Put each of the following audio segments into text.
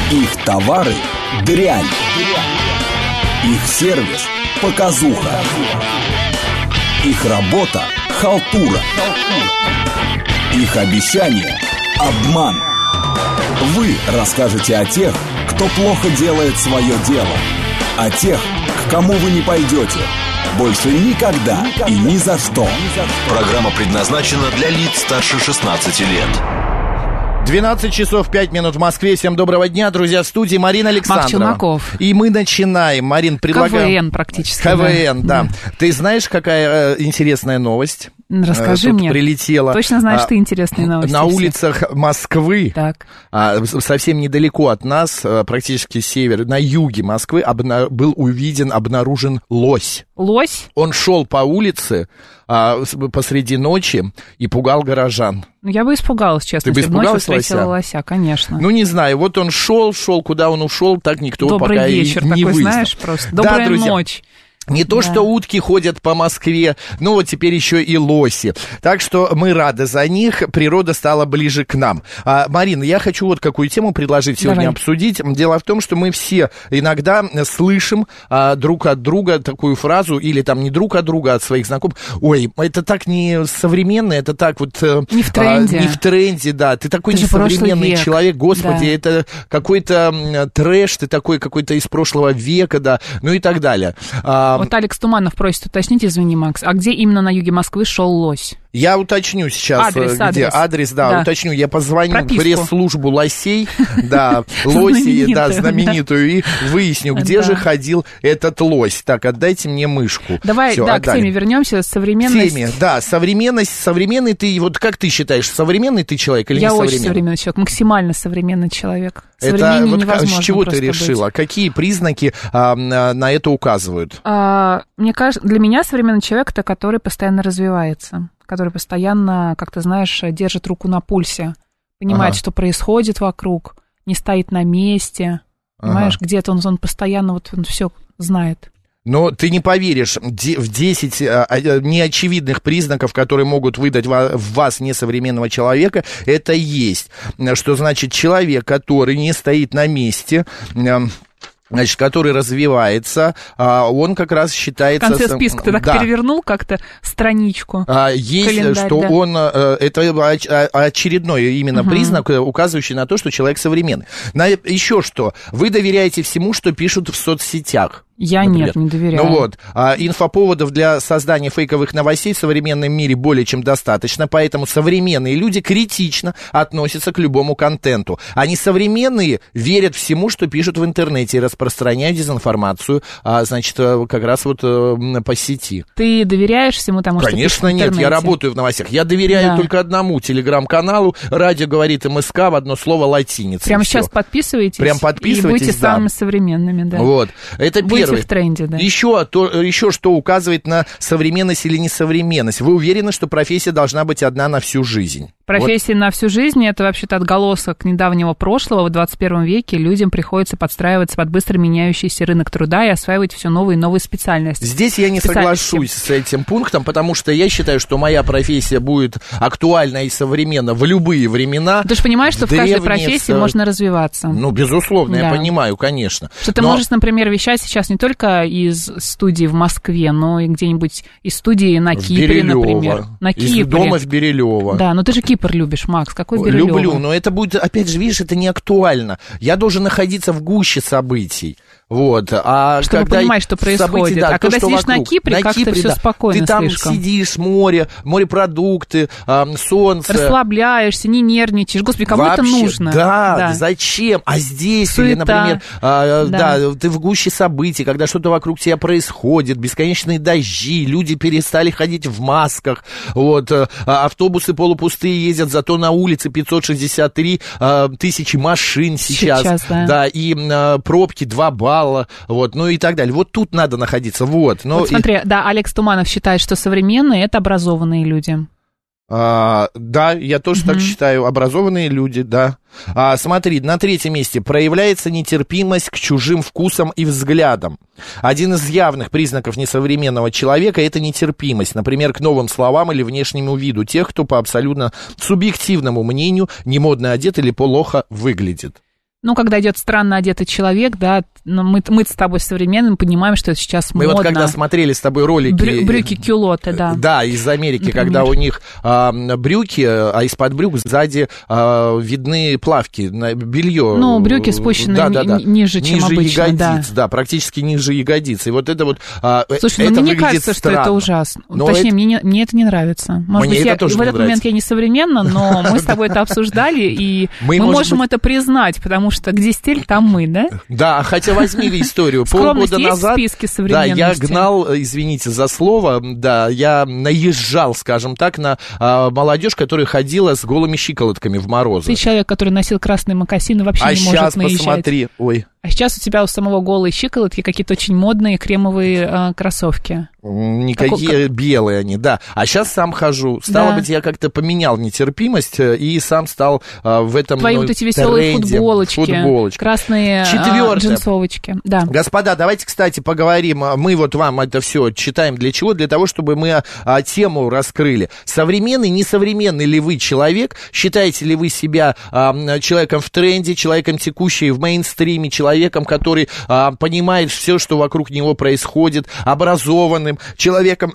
Их товары – дрянь. Их сервис – показуха. Их работа – халтура. Их обещания – обман. Вы расскажете о тех, кто плохо делает свое дело. О тех, к кому вы не пойдете. Больше никогда и ни за что. Программа предназначена для лиц старше 16 лет. 12 часов 5 минут в Москве. Всем доброго дня, друзья. В студии Марина Александрова. Мак Челноков. И мы начинаем. Марин, предлагаю... КВН практически. КВН, да. Ты знаешь, какая интересная новость? Расскажи Тут мне. Прилетела. Точно знаешь ты интересные новости. На улицах Москвы, так. Совсем недалеко от нас, практически север, на юге Москвы, был обнаружен лось. Лось? Он шел по улице посреди ночи и пугал горожан. Ну, я бы испугалась, честно. Ты бы испугалась ночью встретила лося, конечно. Ну, не знаю, вот он шел, куда он ушел, так никто Добрый пока вечер, и не такой, выяснил. знаешь, просто. Добрая друзья, ночь. Не то, что утки ходят по Москве, но вот теперь еще и лоси. Так что мы рады за них, природа стала ближе к нам. Марина, я хочу вот какую тему предложить сегодня обсудить. Дело в том, что мы все иногда слышим друг от друга такую фразу, или там не друг от друга, а от своих знакомых. Ой, это так не современно, это так вот... Не в тренде. Не в тренде, да. Ты такой несовременный человек, господи, да. Это какой-то трэш, ты такой какой-то из прошлого века, да, ну и так далее. Вот Алекс Туманов просит уточнить, извини, Макс, а где именно на юге Москвы шел лось? Я уточню сейчас, где адрес, да, уточню. Я позвоню в пресс-службу лосей, да, лоси, да, знаменитую, и выясню, где же ходил этот лось. Так, отдайте мне мышку. Давай, да, к теме вернемся, современность. Теме, да, современный ты, вот как ты считаешь, современный ты человек или не современный? Я очень современный человек, максимально современный человек. Это вот с чего ты решила? Какие признаки на это указывают? Мне кажется, для меня современный человек — это который постоянно развивается, который постоянно, как ты знаешь, держит руку на пульсе, понимает, что происходит вокруг, не стоит на месте, понимаешь, где-то он постоянно вот он все знает. Но ты не поверишь, в 10 неочевидных признаков, которые могут выдать в вас несовременного человека, это есть. Что значит человек, который не стоит на месте... Значит, который развивается, он как раз считается... В конце списка ты так перевернул как-то страничку. Есть, календарь, что он... Это очередной именно признак, указывающий на то, что человек современный. Еще что? Вы доверяете всему, что пишут в соцсетях. Я нет, не доверяю. Ну вот, инфоповодов для создания фейковых новостей в современном мире более чем достаточно, поэтому современные люди критично относятся к любому контенту. А несовременные верят всему, что пишут в интернете, и распространяют дезинформацию, значит, как раз вот по сети. Ты доверяешь всему тому, что пишут в интернете? Конечно, нет, я работаю в новостях. Я доверяю только одному телеграм-каналу, радио говорит МСК, в одно слово латиница. Прямо сейчас подписывайтесь. Прям подписывайтесь, и будьте самыми современными, да. Вот, это первое. В тренде, да. Еще что указывает на современность или несовременность. Вы уверены, что профессия должна быть одна на всю жизнь? Профессия на всю жизнь — это вообще-то отголосок недавнего прошлого. В 21 веке людям приходится подстраиваться под быстро меняющийся рынок труда и осваивать все новые и новые специальности. Здесь я не соглашусь с этим пунктом, потому что я считаю, что моя профессия будет актуальна и современна в любые времена. Ты же понимаешь, что в каждой профессии можно развиваться. Ну, безусловно, я понимаю, конечно. Что ты можешь, например, вещать сейчас не только из студии в Москве, но и где-нибудь из студии на Кипре, например. Из дома в Берилево. Да, но ты же Кипр любишь, Макс, какой Берилёво? Люблю, но это будет, опять же, видишь, это не актуально. Я должен находиться в гуще событий. Вот, чтобы понимать, что происходит. Да, когда сидишь на Кипре, как-то все спокойно. Ты там слишком. Сидишь, морепродукты, солнце. Расслабляешься, не нервничаешь. Господи, кому это нужно? Да, зачем? А здесь, суета. Или, например, ты в гуще событий, когда что-то вокруг тебя происходит, бесконечные дожди, люди перестали ходить в масках, вот, автобусы полупустые ездят, зато на улице 563 тысячи машин сейчас да, и пробки 2 балла. Вот, ну и так далее. Вот тут надо находиться. Вот смотри, да, Алекс Туманов считает, что современные — это образованные люди. Да, я тоже так считаю. Образованные люди, да. Смотри, на 3-м месте проявляется нетерпимость к чужим вкусам и взглядам. Один из явных признаков несовременного человека — это нетерпимость, например, к новым словам или внешнему виду тех, кто по абсолютно субъективному мнению не модно одет или плохо выглядит. Ну, когда идет странно одетый человек, да, мы с тобой современным понимаем, что это сейчас модно. Мы вот когда смотрели с тобой ролики... Брюки-кюлоты, да. Да, из Америки, например, когда у них брюки, а из-под брюк сзади видны плавки, белье. Ну, брюки спущены ниже, чем обычно. Ягодиц, да, практически ниже ягодиц. И вот это вот... Слушай, ну мне не кажется, странно. Что это ужасно. Но точнее, мне это не нравится. Может быть, в этот момент я не современна, но мы с тобой это обсуждали, и мы можем это признать, потому что где стиль, там мы, да? Да, хотя возьми историю. Полгода назад... Скромность есть в списке современности? Да, я гнал, извините за слово, да, я наезжал, скажем так, на молодежь, которая ходила с голыми щиколотками в морозы. Ты человек, который носил красные мокасины, вообще не может наезжать. А сейчас посмотри, ой. А сейчас у тебя у самого голые щиколотки какие-то очень модные кремовые кроссовки. Никакие белые они, да. А сейчас сам хожу. Стало быть, я как-то поменял нетерпимость и сам стал в этом Твои вот эти веселые футболочки, красные джинсовочки. Да. Господа, давайте, кстати, поговорим. Мы вот вам это все читаем для чего? Для того, чтобы мы тему раскрыли. Современный, несовременный ли вы человек? Считаете ли вы себя человеком в тренде, человеком текущий в мейнстриме, человеком, который понимает все, что вокруг него происходит, образованным, человеком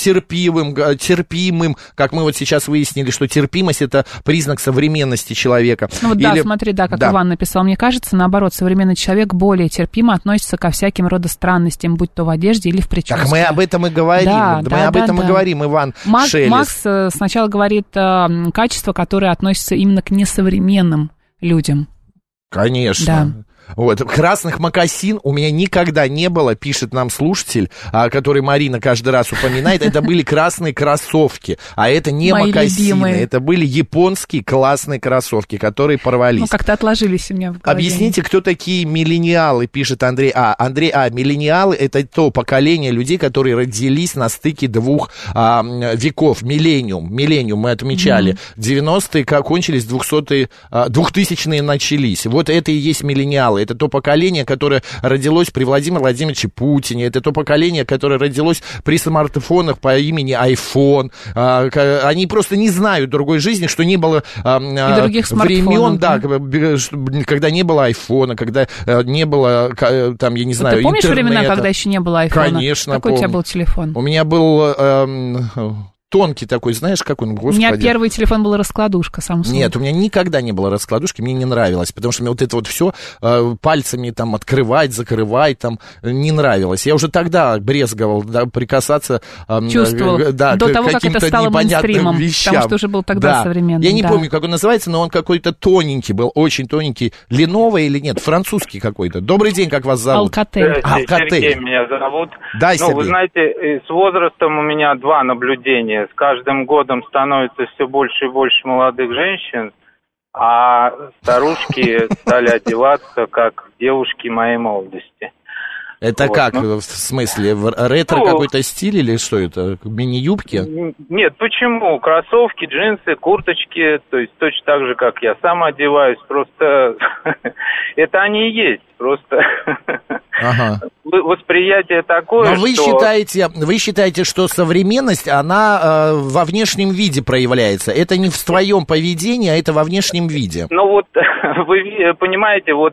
терпимым, как мы вот сейчас выяснили, что терпимость — это признак современности человека. Ну вот да, смотри, да, как Иван написал, мне кажется, наоборот, современный человек более терпимо относится ко всяким рода странностям, будь то в одежде или в прическе. Так мы об этом и говорим, и говорим, Иван Шелест. Макс сначала говорит качества, которые относятся именно к несовременным людям. Конечно. Да. Вот, красных мокасин у меня никогда не было, пишет нам слушатель, который Марина каждый раз упоминает. Это были красные кроссовки, а это не мои мокасины, любимые. Это были японские классные кроссовки, которые порвались. Ну, как-то отложились у меня в голове. Объясните, кто такие миллениалы, пишет Андрей А. Андрей А. Миллениалы — это то поколение людей, которые родились на стыке двух веков. Миллениум мы отмечали. 90-е кончились, 2000-е начались. Вот это и есть миллениалы. Это то поколение, которое родилось при Владимире Владимировиче Путине. Это то поколение, которое родилось при смартфонах по имени iPhone. Они просто не знают другой жизни, что не было времен, да, когда не было айфона, когда не было, там, я не знаю, ты помнишь интернета. времена, когда еще не было айфона? Конечно, Какой у тебя был телефон? У меня был... тонкий такой, знаешь, как он, господи. У меня первый телефон был раскладушка, Samsung. Нет, у меня никогда не было раскладушки, мне не нравилось, потому что мне вот это вот все пальцами там открывать, закрывать, там, не нравилось. Я уже тогда брезговал, да, прикасаться чувствовал, до того, как это стало мейнстримом, вещам. Потому что уже был тогда современным. Я не помню, как он называется, но он какой-то тоненький был, очень тоненький. Lenovo или нет, французский какой-то. Добрый день, как вас зовут? Alcatel. Сергей меня зовут. Да, Сергей. Вы знаете, с возрастом у меня два наблюдения. С каждым годом становится все больше и больше молодых женщин, а старушки стали одеваться как девушки моей молодости. Это вот, как? В смысле, ретро какой-то стиль или что это? Мини-юбки? Нет, почему? Кроссовки, джинсы, курточки, то есть точно так же, как я сам одеваюсь, просто это они и есть, просто восприятие такое, но вы считаете, что современность, она во внешнем виде проявляется, это не в твоем поведении, а это во внешнем виде. Ну вот, вы понимаете, вот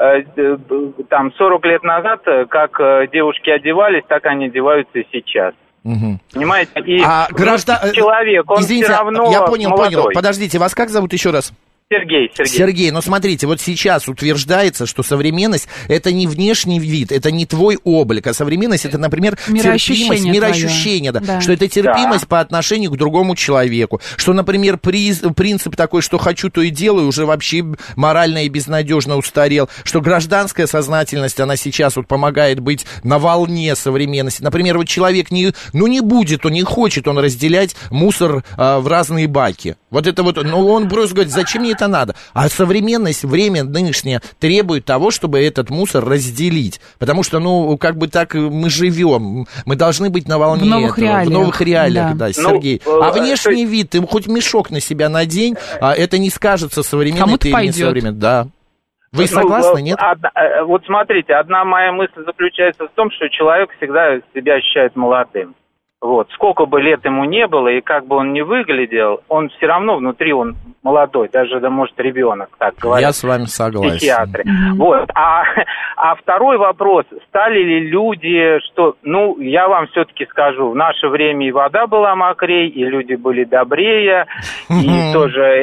там 40 лет назад, как девушки одевались, так они одеваются и сейчас. Угу. Понимаете? И человек, он извините, все равно я понял. молодой. Подождите, вас как зовут еще раз? Сергей, но смотрите, вот сейчас утверждается, что современность — это не внешний вид, это не твой облик, а современность — это, например, терпимость, мироощущение, да. Что это терпимость по отношению к другому человеку, что, например, принцип такой, что хочу, то и делаю, уже вообще морально и безнадежно устарел, что гражданская сознательность, она сейчас вот помогает быть на волне современности. Например, вот человек не хочет он разделять мусор в разные баки. Вот это вот, он просто говорит, зачем мне это надо? А современность, время нынешнее требует того, чтобы этот мусор разделить. Потому что, как бы так мы живем. Мы должны быть на волне в новых реалиях, да, Сергей. А внешний вид, ты хоть мешок на себя надень, это не скажется современный, ты не современный. Да. Вы согласны, нет? Вот смотрите, одна моя мысль заключается в том, что человек всегда себя ощущает молодым. Вот, сколько бы лет ему не было, и как бы он ни выглядел, он все равно внутри, он молодой, даже, да, может, ребенок, так говорят. Я с вами согласен. Психиатры. Вот. А второй вопрос, стали ли люди, что, ну, я вам все-таки скажу, в наше время и вода была мокрей, и люди были добрее, и тоже,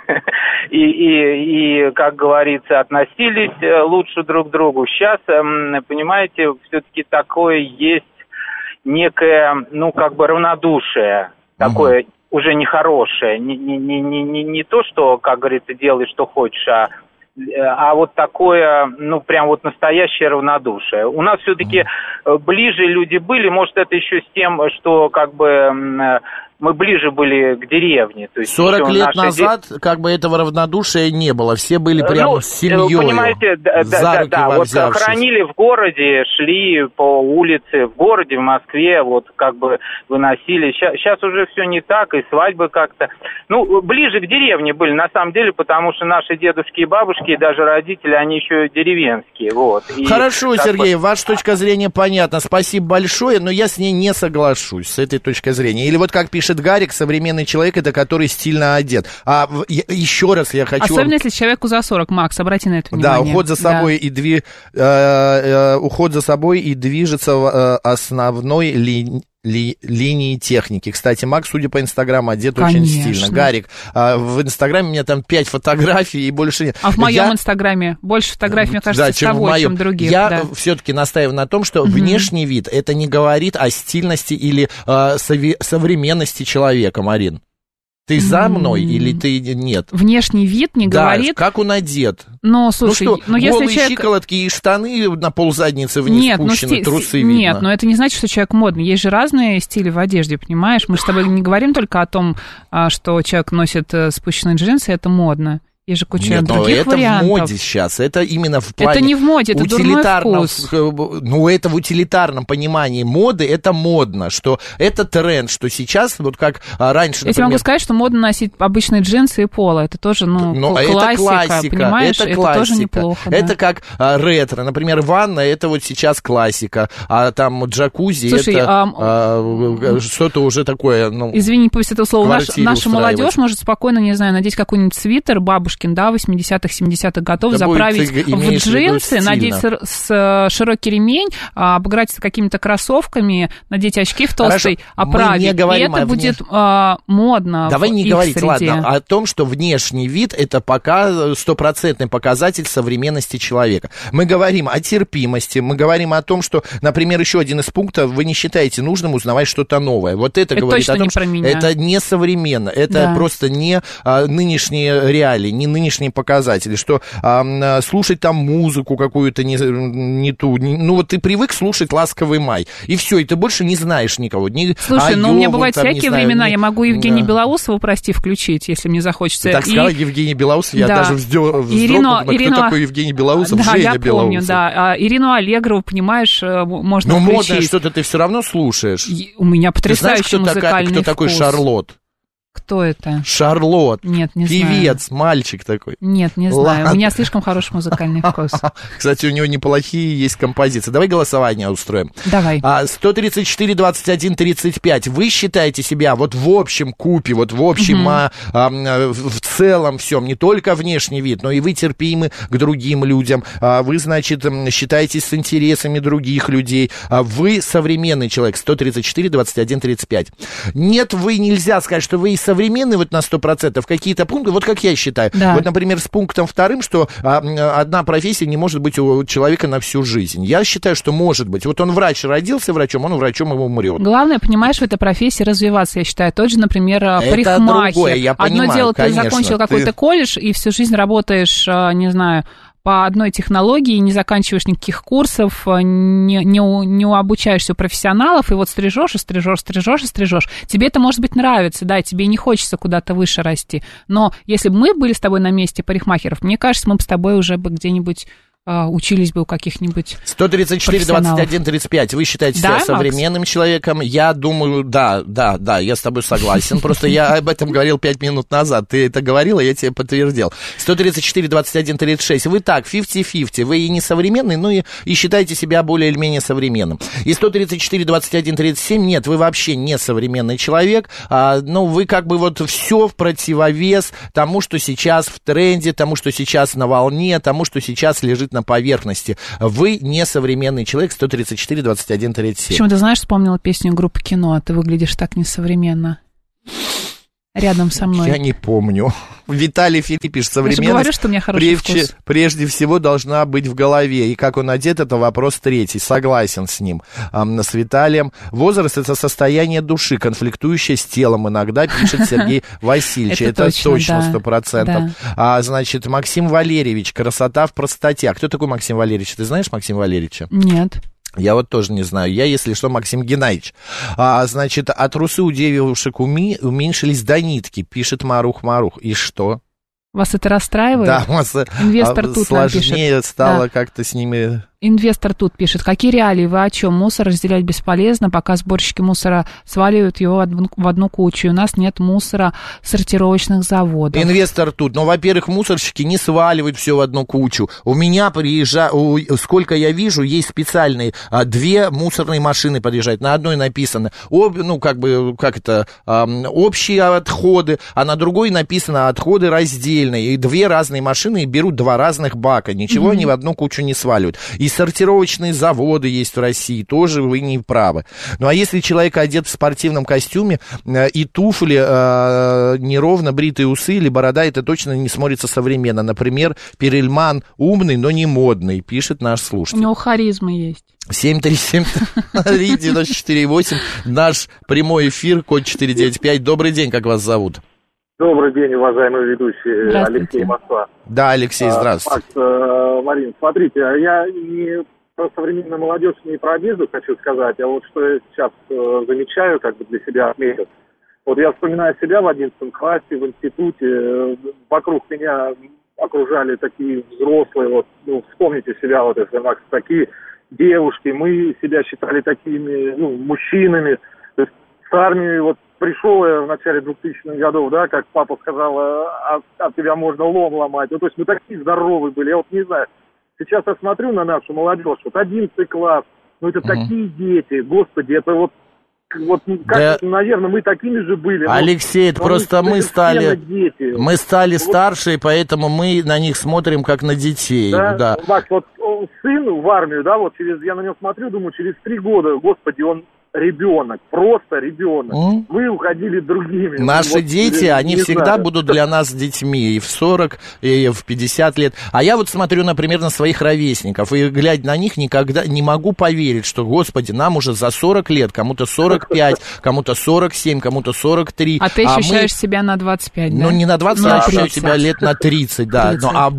и, как говорится, относились лучше друг к другу. Сейчас, понимаете, все-таки такое есть некое, ну, как бы равнодушие, такое уже нехорошее, не то, что, как говорится, делай, что хочешь, а вот такое, ну, прям вот настоящее равнодушие. У нас все-таки ближе люди были, может, это еще с тем, что, как бы, мы ближе были к деревне. То есть 40 лет назад как бы этого равнодушия не было. Все были прямо с семьей. Понимаете, да. Вот хоронили в городе, шли по улице в городе, в Москве, вот как бы выносили. Сейчас уже все не так, и свадьбы как-то. Ну, ближе к деревне были, на самом деле, потому что наши дедушки и бабушки, и даже родители, они еще деревенские. Вот. И хорошо, Сергей, ваша точка зрения понятна. Спасибо большое, но я с ней не соглашусь, с этой точки зрения. Или вот как пишет Гарик, современный человек, это который стильно одет. Еще раз я хочу... Особенно, если человеку за 40, Макс, обрати на это внимание. Да, уход за собой, уход за собой и движется в основной линии техники. Кстати, Макс, судя по Инстаграму, одет очень стильно. Гарик, в Инстаграме у меня там 5 фотографий и больше нет. А в моем Инстаграме больше фотографий, мне кажется, с тобой, чем других. Я все-таки настаиваю на том, что внешний вид, это не говорит о стильности или современности человека, Марин. Ты за мной или ты нет? Внешний вид не говорит... Да, как он одет. Но, слушай, ну что, если голые человек... щиколотки и штаны на ползадницы вниз спущены, трусы видно. Нет, но это не значит, что человек модный. Есть же разные стили в одежде, понимаешь? Мы же с тобой не говорим только о том, что человек носит спущенные джинсы, это модно. Есть же куча других это вариантов. В моде сейчас, это именно в плане... Это не в моде, это дурной вкус. Ну, это в утилитарном понимании моды, это модно, что это тренд, что сейчас, вот как раньше, например... Я тебе могу сказать, что модно носить обычные джинсы и поло, это тоже, классика, понимаешь, это тоже неплохо. Это как ретро, например, ванна, это вот сейчас классика, а там джакузи, слушай, это что-то уже такое, извини, пусть это слово, наша молодежь может спокойно, не знаю, надеть какой-нибудь свитер, бабушкин, да, 80-х, 70-х годов, да, заправить в джинсы, надеть широкий ремень, обыграть какими-то кроссовками, надеть очки в толстой оправе, и это будет модно. Давай не говорить, среде. Ладно, о том, что внешний вид — это пока стопроцентный показатель современности человека. Мы говорим о терпимости, мы говорим о том, что, например, еще один из пунктов, вы не считаете нужным узнавать что-то новое. Вот это говорит о том, что это не современно, это просто не нынешние реалии, не нынешние показатели, что слушать там музыку какую-то не ту, ну вот ты привык слушать «Ласковый май», и все, и ты больше не знаешь никого. Слушай, у меня бывают всякие времена, я могу Евгения Белоусова, прости, включить, если мне захочется. Ты так сказала, Евгений Белоусов, я даже вздрогнул, кто такой Евгений Белоусов, Женя я Белоусов. Помню, да, Ирину Аллегрову, понимаешь, можно включить. Но модное что-то ты все равно слушаешь. У меня потрясающий музыкальный вкус. Кто такой Шарлот? Кто это? Шарлот. Нет, не знаю. Певец, мальчик такой. Нет, не знаю. Ладно. У меня слишком хороший музыкальный вкус. Кстати, у него неплохие есть композиции. Давай голосование устроим. Давай. 134-21-35. Вы считаете себя вот в общем купе, вот в общем, в целом всем, не только внешний вид, но и вы терпимы к другим людям. Вы, значит, считаетесь с интересами других людей. Вы современный человек. 134-21-35. Нет, вы нельзя сказать, что вы и современный вот на 100%, какие-то пункты, вот как я считаю. Да. Вот, например, с пунктом вторым, что одна профессия не может быть у человека на всю жизнь. Я считаю, что может быть. Вот он врач, родился врачом, он врачом и умрет. Главное, понимаешь, в этой профессии развиваться, я считаю. Тот же, например, парикмахер. Другое, я понимаю, одно дело, конечно, ты закончил какой-то колледж и всю жизнь работаешь, не знаю, по одной технологии, не заканчиваешь никаких курсов, не обучаешься у профессионалов, и вот стрижешь. Тебе это, может быть, нравится, да, тебе не хочется куда-то выше расти. Но если бы мы были с тобой на месте парикмахеров, мне кажется, мы бы с тобой уже бы где-нибудь учились бы у каких-нибудь 134, 21, 35. Вы считаете себя современным человеком? Я думаю, да, я с тобой согласен. Просто я об этом говорил 5 минут назад. Ты это говорила, я тебе подтвердил. 134, 21, 36. Вы так, 50-50. Вы и не современный, но и считаете себя более или менее современным. И 134, 21, 37. Нет, вы вообще не современный человек. Вы как бы вот все в противовес тому, что сейчас в тренде, тому, что сейчас на волне, тому, что сейчас лежит на поверхности. Вы не современный человек. 134, 21, 37. Почему, ты знаешь, вспомнила песню группы «Кино». Ты выглядишь так несовременно. Рядом со мной. Я не помню. Виталий Филипп пишет, современность, я же говорю, что у меня хороший вкус. Прежде всего должна быть в голове. И как он одет, это вопрос третий. Согласен с ним, с Виталием. Возраст — это состояние души, конфликтующее с телом иногда, пишет Сергей Васильевич. Это точно 100%. Значит, Максим Валерьевич, красота в простоте. А кто такой Максим Валерьевич? Ты знаешь Максима Валерьевича? Нет. Я вот тоже не знаю. Я, если что, Максим Геннадьевич. Значит, а трусы у девушек уменьшились до нитки, пишет Марух. И что? Вас это расстраивает? Да, Инвестор тут сложнее стало как-то с ними... Инвестор тут пишет, какие реалии, вы о чем? Мусор разделять бесполезно, пока сборщики мусора сваливают его в одну кучу. У нас нет мусора сортировочных заводов. Инвестор тут. Во-первых, мусорщики не сваливают все в одну кучу. У меня сколько я вижу, есть специальные 2 мусорные машины подъезжают. На одной написано, общие отходы, а на другой написано отходы раздельные. И 2 разные машины берут 2 разных бака. Ничего они в одну кучу не сваливают. И сортировочные заводы есть в России, тоже вы не правы. Ну, а если человек одет в спортивном костюме и туфли, неровно бритые усы или борода, это точно не смотрится современно. Например, Перельман умный, но не модный, пишет наш слушатель. У него харизма есть. 7373948, наш прямой эфир, код 495. Добрый день, как вас зовут? Добрый день, уважаемый ведущий Алексей Москва. Да, Алексей, здравствуйте. Марин, смотрите, я не про современную молодежь, не про одежду хочу сказать, а вот что я сейчас замечаю, как бы для себя отметил. Вот я вспоминаю себя в 11 классе, в институте, вокруг меня окружали такие взрослые, вспомните себя, если Макс, такие девушки, мы себя считали такими, мужчинами, то есть с армией, пришел я в начале 2000-х годов, да, как папа сказал, от тебя можно лом ломать. То есть мы такие здоровые были. Я не знаю, сейчас я смотрю на нашу молодежь, 11 класс, это такие дети, господи, это наверное, мы такими же были. Алексей, это просто мы стали старше, и поэтому мы на них смотрим как на детей. Да. Макс, сын в армию, да, я на него смотрю, думаю, через 3 года, господи, он ребенок, просто ребенок. Мы уходили другими. Наши дети, они всегда будут для нас детьми и в 40, и в 50 лет. А я смотрю, например, на своих ровесников, и, глядя на них, никогда не могу поверить, что, господи, нам уже за 40 лет, кому-то 45, кому-то 47, кому-то 43. А ты ощущаешь себя на 25, да? Ну, не на 20, я ощущаю себя лет на 30, да.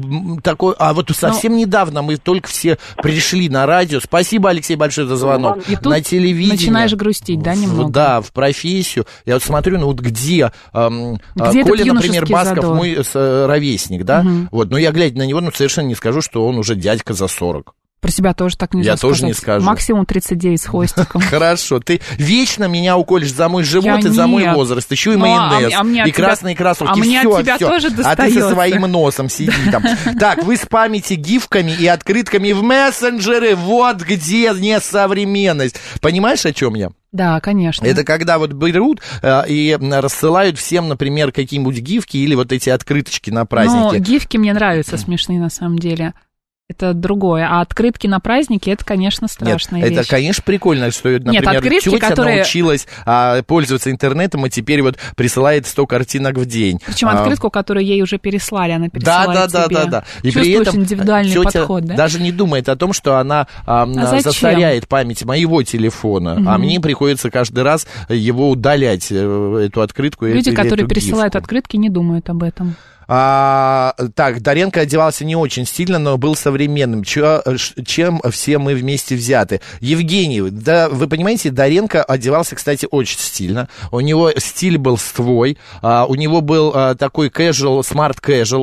30. Совсем недавно мы только все пришли на радио. Спасибо, Алексей, большое за звонок. На телевидении. Начинаешь грустить, да, немного? Да, в профессию. Я смотрю, где Коля, например, Басков, задор? Мой ровесник, да? Но я, глядя на него, совершенно не скажу, что он уже дядька за 40. Про себя тоже так нельзя сказать. Я тоже не скажу. Максимум 39 с хвостиком. Хорошо. Ты вечно меня уколешь за мой живот и за мой возраст. Еще и майонез, и красные кроссовки. А мне от тебя тоже достается. А ты со своим носом сиди там. Так, вы спамите гифками и открытками в мессенджеры. Вот где несовременность. Понимаешь, о чем я? Да, конечно. Это когда берут и рассылают всем, например, какие-нибудь гифки или эти открыточки на праздники. Гифки мне нравятся смешные на самом деле. Это другое. А открытки на праздники, это, конечно, страшная вещь. Это, конечно, прикольно, что, например, тетя научилась пользоваться интернетом и теперь присылает 100 картинок в день. Причем открытку, которую ей уже переслали, она пересылает тебе. Да. И при этом индивидуальный тетя подход, да? даже не думает о том, что она засоряет память моего телефона, а мне приходится каждый раз его удалять, эту открытку. Люди, которые пересылают открытки, не думают об этом. Так, Доренко одевался не очень стильно, но был современным, чем все мы вместе взяты. Евгений, да, вы понимаете, Доренко одевался, кстати, очень стильно. У него стиль был свой, у него был такой casual, smart casual,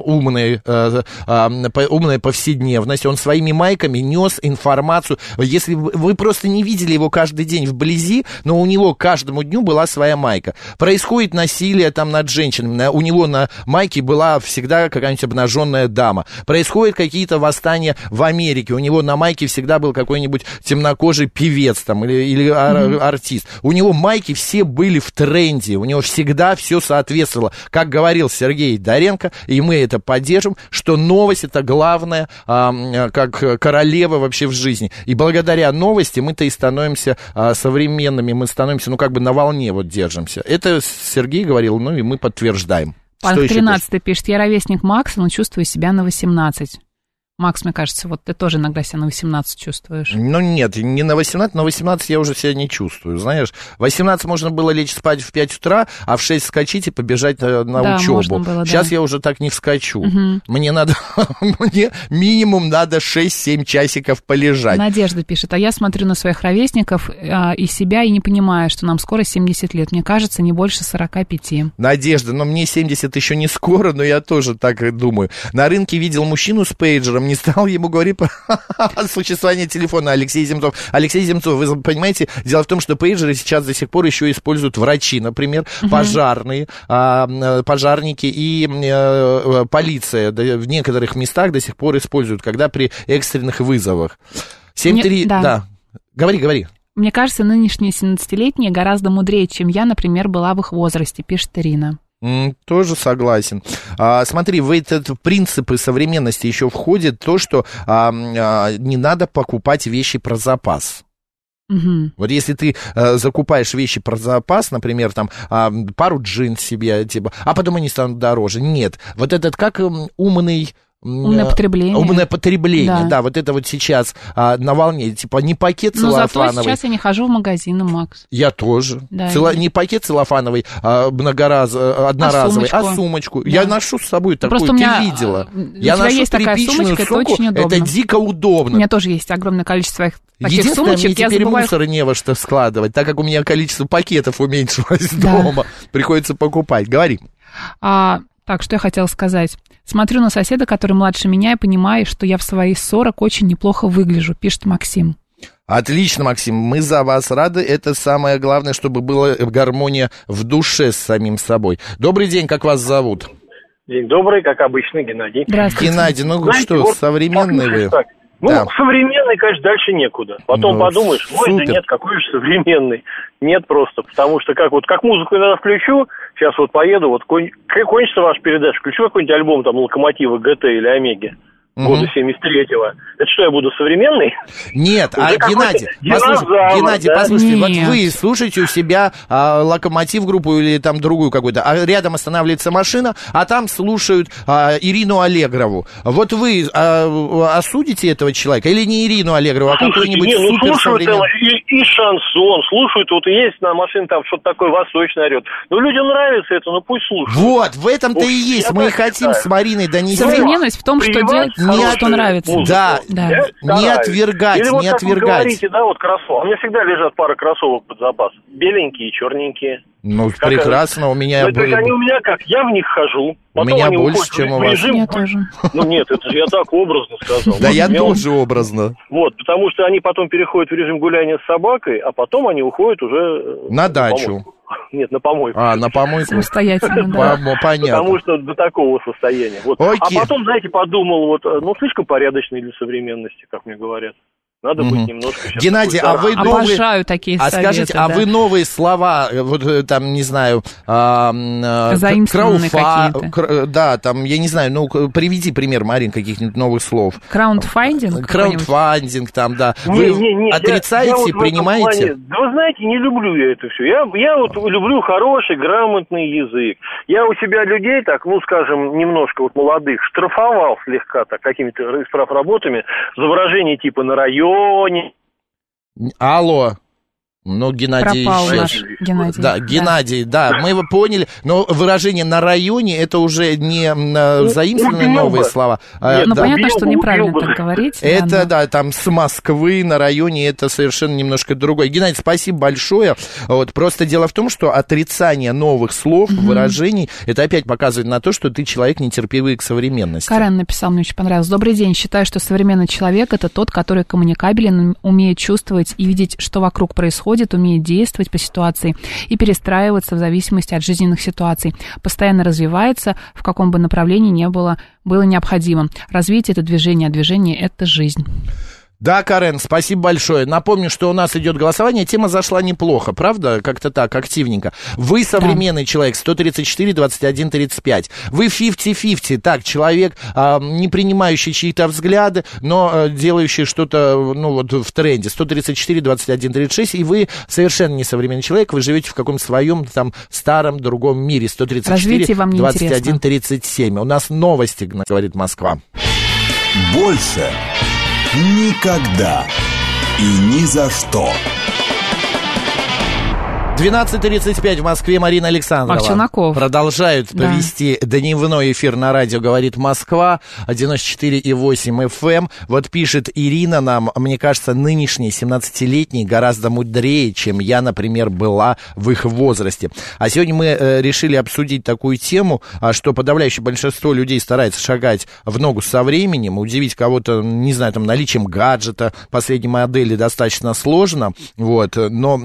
умная повседневность. Он своими майками нес информацию. Если вы просто не видели его каждый день вблизи, но у него каждому дню была своя майка. Происходит насилие там над женщинами, у него на майке была всегда какая-нибудь обнаженная дама. Происходят какие-то восстания в Америке. У него на майке всегда был какой-нибудь темнокожий певец там, или артист. У него майки все были в тренде. У него всегда все соответствовало. Как говорил Сергей Доренко, и мы это поддержим, что новость — это главное, как королева вообще в жизни. И благодаря новости мы-то и становимся современными. Мы становимся, ну, как бы на волне вот держимся. Это Сергей говорил, ну, и мы подтверждаем. Пан 13 пишет: я ровесник Макса, но чувствую себя на 18. Макс, мне кажется, вот ты тоже иногда себя на 18 чувствуешь. Ну, нет, не на 18, на 18 я уже себя не чувствую, знаешь. В 18 можно было лечь спать в 5 утра, а в 6 вскочить и побежать на учебу. Было, сейчас я уже так не вскочу. Угу. Мне минимум надо 6-7 часиков полежать. Надежда пишет: а я смотрю на своих ровесников и себя, и не понимаю, что нам скоро 70 лет. Мне кажется, не больше 45. Надежда, но мне 70 еще не скоро, но я тоже так и думаю. На рынке видел мужчину с пейджером, не стал ему говорить о существовании телефона. Алексей Земцов. Алексей Земцов, вы понимаете, дело в том, что пейджеры сейчас до сих пор еще используют врачи, например, пожарные, пожарники и полиция в некоторых местах до сих пор используют, когда при экстренных вызовах. 7-3, да. Говори. Мне кажется, нынешние 17-летние гораздо мудрее, чем я, например, была в их возрасте, пишет Ирина. Тоже согласен. Смотри, в эти принципы современности еще входит то, что не надо покупать вещи про запас. Угу. Вот если ты закупаешь вещи про запас, например, там пару джинс себе, типа, а потом они станут дороже. Нет, вот этот как умное потребление, да, вот это вот сейчас на волне, типа не пакет целлофановый. Зато сейчас я не хожу в магазины, Макс. Я тоже. Да, не пакет целлофановый, одноразовый, а сумочку. Да. Я ношу с собой такую, ты видела. Я ношу тряпичную сумку, это дико удобно. У меня тоже есть огромное количество таких сумочек. Мне теперь мусор не во что складывать, так как у меня количество пакетов уменьшилось дома. Приходится покупать. Говори. Так, что я хотела сказать. Смотрю на соседа, который младше меня, и понимаю, что я в свои 40 очень неплохо выгляжу, пишет Максим. Отлично, Максим, мы за вас рады. Это самое главное, чтобы была гармония в душе с самим собой. Добрый день, как вас зовут? День добрый, как обычно, Геннадий. Здравствуйте. Геннадий, ну знаете, что, вот современный вы? Так. Ну, да. Современный, конечно, дальше некуда. Потом подумаешь, ой, да нет, какой же современный. Нет просто, потому что как музыку иногда включу, сейчас вот поеду, вот кончится ваша передача, включу какой-нибудь альбом там Локомотива, ГТ или Омеги. Года 73-го. Это что, я буду современный? Нет, Геннадий, послушайте, вот вы слушаете у себя Локомотив группу или там другую какую-то, а рядом останавливается машина, а там слушают Ирину Аллегрову. Вот вы осудите этого человека или не Ирину Аллегрову, а какой-нибудь суперсовременный? И шансон, слушают, вот есть на машине там что-то такое восточное орет. Ну, людям нравится это, ну пусть слушают. Вот, в этом-то и есть, мы хотим с Мариной донести. Современность в том, что делать что нравится. Да. Не отвергать, или вот не как отвергать. Вы говорите, да, вот кроссовки. У меня всегда лежат пара кроссовок под запас. Беленькие и черненькие. Ну, как прекрасно, у меня... То есть они у меня как, я в них хожу. У меня больше, чем у вас. Я тоже. Ну, нет, это я так образно сказал. Да, я тоже образно. Вот, потому что они потом переходят в режим гуляния с собакой, а потом они уходят уже... На дачу. Нет, на помойку. На помойку. Самостоятельно, да. Понятно. Потому что до такого состояния. Вот. А потом, знаете, подумал, слишком порядочный для современности, как мне говорят. Надо быть немножко... Геннадий, а вы новые... Обожаю такие советы. Скажите, а вы новые слова, вот там, не знаю... Заимствованные какие-то. Да, там, я не знаю, приведи пример, Марин, каких-нибудь новых слов. Краундфандинг? Краундфандинг, там, да. Вы отрицаете, принимаете? Да вы знаете, не люблю я это все. Я вот люблю хороший, грамотный язык. Я у себя людей так, скажем, немножко молодых штрафовал слегка так какими-то исправработами за выражение типа «на районе». Алло. Ну, Геннадий пропал исчез. наш Геннадий. Да, Геннадий, да, мы его поняли, но выражение «на районе» это уже не заимствованные новые слова. Ну, да. понятно, что неправильно так говорить. Это, да, там с Москвы на районе, это совершенно немножко другое. Геннадий, спасибо большое. Вот, просто дело в том, что отрицание новых слов, выражений, это опять показывает на то, что ты человек нетерпеливый к современности. Карен написал, мне очень понравилось. Добрый день, считаю, что современный человек это тот, который коммуникабелен, умеет чувствовать и видеть, что вокруг происходит, умеет действовать по ситуации и перестраиваться в зависимости от жизненных ситуаций. Постоянно развивается, в каком бы направлении ни было необходимо. Развитие – это движение, а движение – это жизнь. Да, Карен, спасибо большое. Напомню, что у нас идет голосование. Тема зашла неплохо, правда? Как-то так, активненько. Вы современный человек, 134, 21, 35. Вы 50-50. Так, человек, не принимающий чьи-то взгляды, но делающий что-то, ну, вот в тренде. 134, 21, 36. И вы совершенно не современный человек. Вы живете в каком-то своем, там, старом, другом мире. 134, 21, 37. У нас новости, говорит Москва. Больше никогда и ни за что. 12:35 в Москве. Марина Александрова продолжают вести дневной эфир на радио «Говорит Москва», 94,8 FM. Вот пишет Ирина нам: мне кажется, нынешние 17-летние гораздо мудрее, чем я, например, была в их возрасте. А сегодня мы решили обсудить такую тему, что подавляющее большинство людей старается шагать в ногу со временем, удивить кого-то, не знаю, там, наличием гаджета последней модели достаточно сложно, вот, но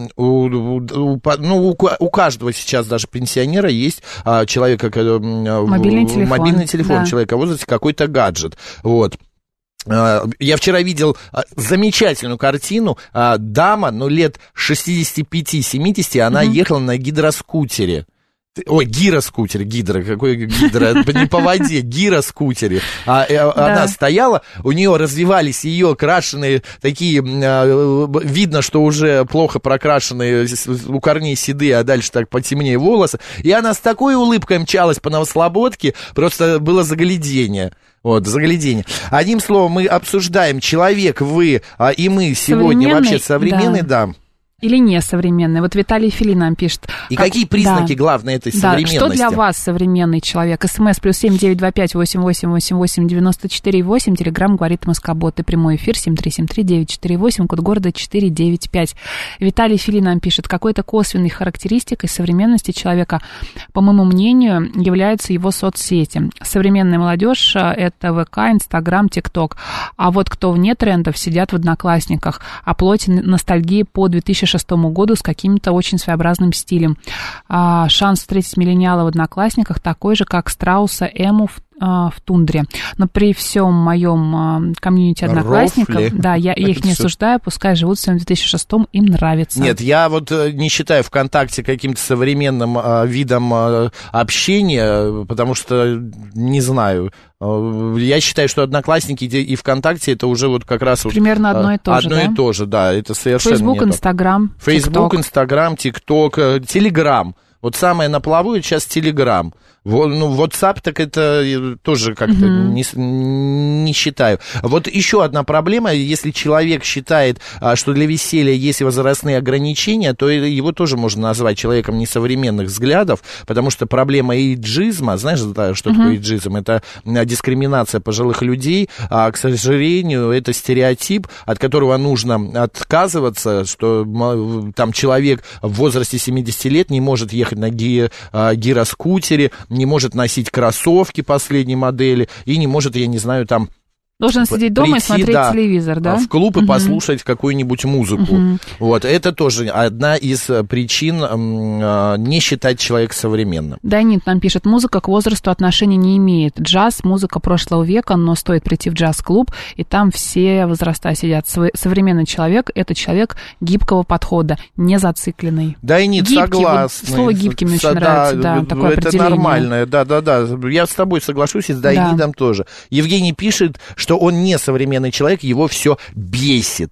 у каждого сейчас, даже пенсионера, есть человека, мобильный телефон, да. Человека в возрасте, какой-то гаджет. Вот. Я вчера видел замечательную картину. Дама, лет 65-70, она ехала на гидроскутере. Ой, гироскутер, какой гидро, не по воде, гироскутере. Она стояла, у нее развивались ее крашеные такие, видно, что уже плохо прокрашенные, у корней седые, а дальше так потемнее волосы. И она с такой улыбкой мчалась по Новослободке, просто было заглядение. Вот, заглядение. Одним словом, мы обсуждаем, человек вы и мы сегодня вообще современный, да. Или несовременный. Вот Виталий Фили нам пишет. И какие признаки главные этой современности? Что для вас современный человек? СМС +7 925 8888 94 8. Телеграм говорит Москобот. И прямой эфир 7373948, код города 495. Виталий Фили нам пишет. Какой-то косвенной характеристикой современности человека, по моему мнению, являются его соцсети. Современная молодежь — это ВК, Инстаграм, ТикТок. А вот кто вне трендов, сидят в Одноклассниках. О плоти ностальгии по 2006 году с каким-то очень своеобразным стилем. Шанс встретить миллениала в Одноклассниках такой же, как страуса Эму в тундре. Но при всем моем комьюнити одноклассников, да, я их не осуждаю, пускай живут в своем 2006-м, им нравится. Нет, я вот не считаю ВКонтакте каким-то современным видом общения, потому что, не знаю, я считаю, что Одноклассники и ВКонтакте это уже вот как раз... Примерно одно и то же, Одно и то же, да, это совершенно Facebook, Инстаграм, Facebook, Инстаграм, ТикТок, Телеграм. Вот самое на плаву сейчас Телеграм. WhatsApp, так это тоже как-то не считаю. Вот еще одна проблема, если человек считает, что для веселья есть возрастные ограничения, то его тоже можно назвать человеком несовременных взглядов, потому что проблема эйджизма, знаешь, что такое эйджизм? Это дискриминация пожилых людей, а, к сожалению, это стереотип, от которого нужно отказываться, что там человек в возрасте 70 лет не может ехать на гироскутере, не может носить кроссовки последней модели и не может, я не знаю, там... Должен сидеть дома и смотреть телевизор, да? В клуб и послушать какую-нибудь музыку. Вот, это тоже одна из причин не считать человека современным. Данит нам пишет, музыка к возрасту отношения не имеет. Джаз, музыка прошлого века, но стоит прийти в джаз-клуб, и там все возраста сидят. Современный человек — это человек гибкого подхода, не зацикленный. Данит, согласен. Слово «гибкий» мне очень нравится, да, такое это определение. Нормально, да. Я с тобой соглашусь, и с Данитом тоже. Евгений пишет, что он не современный человек, его все бесит.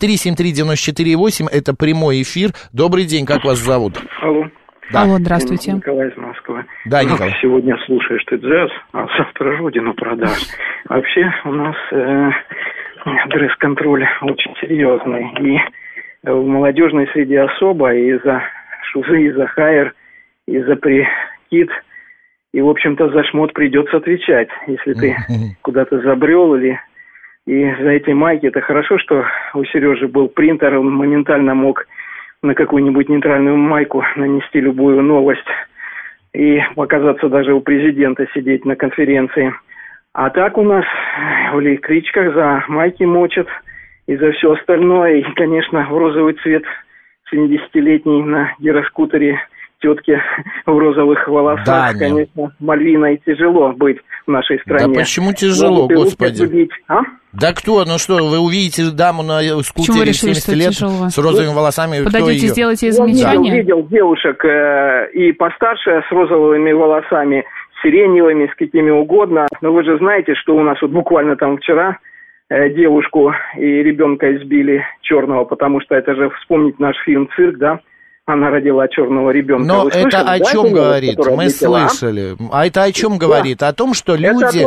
7373948, это прямой эфир. Добрый день, как вас зовут? Алло. Да. Алло, здравствуйте. Николай из Москвы. Да, Николай. Сегодня слушаешь ты джаз, а завтра родину продашь. Вообще у нас дресс-контроль очень серьезный. И в молодежной среде особо, и за шузы, и за хайер, и за прикид. И, в общем-то, за шмот придется отвечать, если ты куда-то забрел или... И за эти майки, это хорошо, что у Сережи был принтер, он моментально мог на какую-нибудь нейтральную майку нанести любую новость и оказаться даже у президента сидеть на конференции. А так у нас в электричках за майки мочат и за все остальное. И, конечно, в розовый цвет 70-летний на гироскутере тетки в розовых волосах, да, конечно, Мальвиной тяжело быть в нашей стране. Да почему тяжело, господи? Да кто? Ну что, вы увидите даму на скутере 70 лет с розовыми волосами? Подойдите, сделайте замечание. Я видел девушек и постарше с розовыми волосами, сиреневыми, с какими угодно. Но вы же знаете, что у нас вот буквально там вчера девушку и ребенка избили черного, потому что это же, вспомнить наш фильм «Цирк», да? Она родила черного ребенка. Но вы это слышали, о чем говорит? Мы слышали. А это о чем говорит? О том, что люди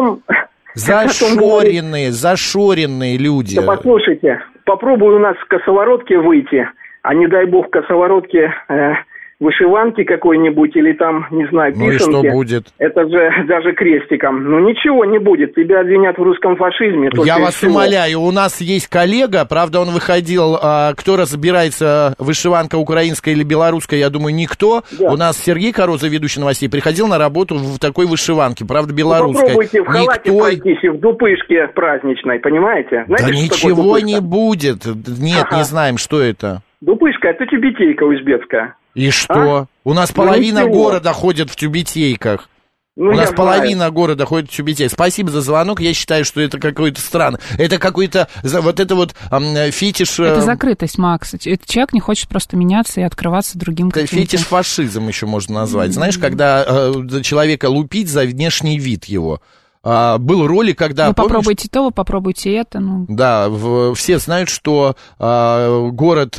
зашоренные люди. Да послушайте, попробуй у нас в косоворотке выйти, а не дай бог в косоворотке вышиванки какой-нибудь или там, не знаю, писанки. Ну и что будет? Это же даже крестиком. Ну ничего не будет, тебя обвинят в русском фашизме. Я вас умоляю, у нас есть коллега, правда он выходил, кто разбирается, вышиванка украинская или белорусская, я думаю, никто. Да. У нас Сергей Короза, ведущий новостей, приходил на работу в такой вышиванке, правда белорусской. Попробуйте в халате пройтись и в дупышке праздничной, понимаете? Знаете, да ничего не будет. Нет, не знаем, что это. Дупышка, это тюбетейка узбекская. И что? У нас половина города ходит в тюбетейках. У нас половина города ходит в тюбетейках. Спасибо за звонок. Я считаю, что это какой-то странно. Это какой-то вот это вот фетиш... Это закрытость, Макс. Этот человек не хочет просто меняться и открываться другим каким-то... Фетиш-фашизм еще можно назвать. Знаешь, когда человека лупить за внешний вид его. Был ролик, когда... Вы попробуйте то, вы попробуйте это. Ну. Да, все знают, что город...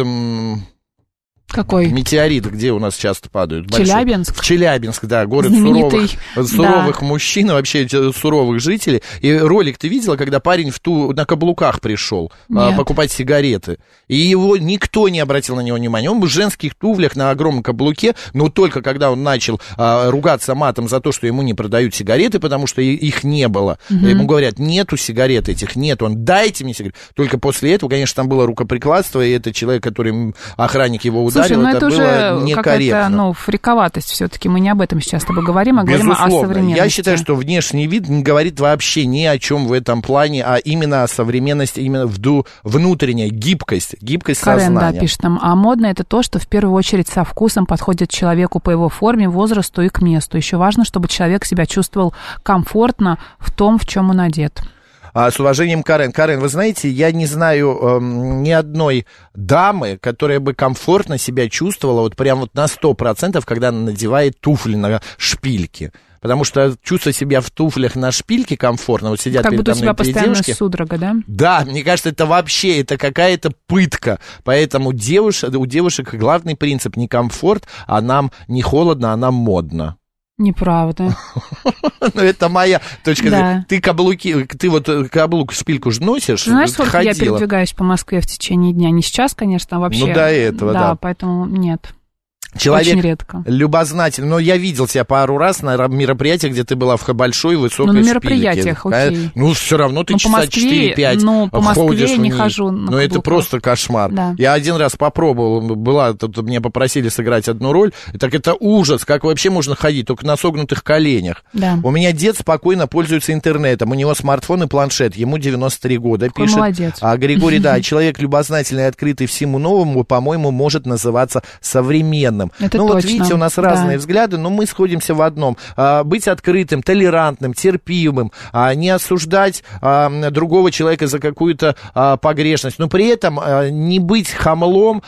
Какой? Метеориты, где у нас часто падают? Челябинск? В Челябинск, да, город суровых мужчин, вообще суровых жителей. И ролик ты видела, когда парень на каблуках пришел покупать сигареты? И его никто не обратил на него внимания. Он был в женских туфлях на огромном каблуке, но только когда он начал ругаться матом за то, что ему не продают сигареты, потому что их не было. Ему говорят, нету сигарет этих, нет. Он, дайте мне сигареты. Только после этого, конечно, там было рукоприкладство, и это человек, который охранник его ударил. Слушай, ну это уже какая-то, фриковатость все-таки. Мы не об этом сейчас с тобой говорим, а говорим о современности. Я считаю, что внешний вид не говорит вообще ни о чем в этом плане, а именно о современности, именно внутренняя гибкость Карен, сознания. Да, пишет нам. А модно это то, что в первую очередь со вкусом подходит человеку по его форме, возрасту и к месту. Еще важно, чтобы человек себя чувствовал комфортно в том, в чем он одет. С уважением, Карен. Карен, вы знаете, я не знаю ни одной дамы, которая бы комфортно себя чувствовала вот прям вот на 100%, когда она надевает туфли на шпильки. Потому что чувствовать себя в туфлях на шпильке комфортно, вот сидят как передо мной две девушки. Как будто у тебя постоянно судорога, да? Да, мне кажется, это вообще, это какая-то пытка. Поэтому у девушек главный принцип не комфорт, а нам не холодно, а нам модно. Неправда. Ну, это моя точка зрения. Ты вот каблук, шпильку же носишь? Знаешь, сколько я передвигаюсь по Москве в течение дня? Не сейчас, конечно, а вообще. Ну, до этого, да. Да, поэтому нет. Человек очень редко. Любознательный. Но я видел тебя пару раз на мероприятиях, где ты была в большой, высокой шпильке. Ну, на мероприятиях, окей. Ну, все равно ты часа 4-5 ходишь. Ну, по Москве я не хожу на каблуках. Это просто кошмар. Да. Я один раз попробовал, тут меня попросили сыграть одну роль. Так это ужас, как вообще можно ходить, только на согнутых коленях. Да. У меня дед спокойно пользуется интернетом, у него смартфон и планшет, ему 93 года. Какой пишет. Молодец. А Григорий, да, человек любознательный и открытый всему новому, по-моему, может называться современным. Это ну, точно. Вот видите, у нас разные взгляды, но мы сходимся в одном. Быть открытым, толерантным, терпимым, не осуждать другого человека за какую-то погрешность, но при этом не быть хамлом,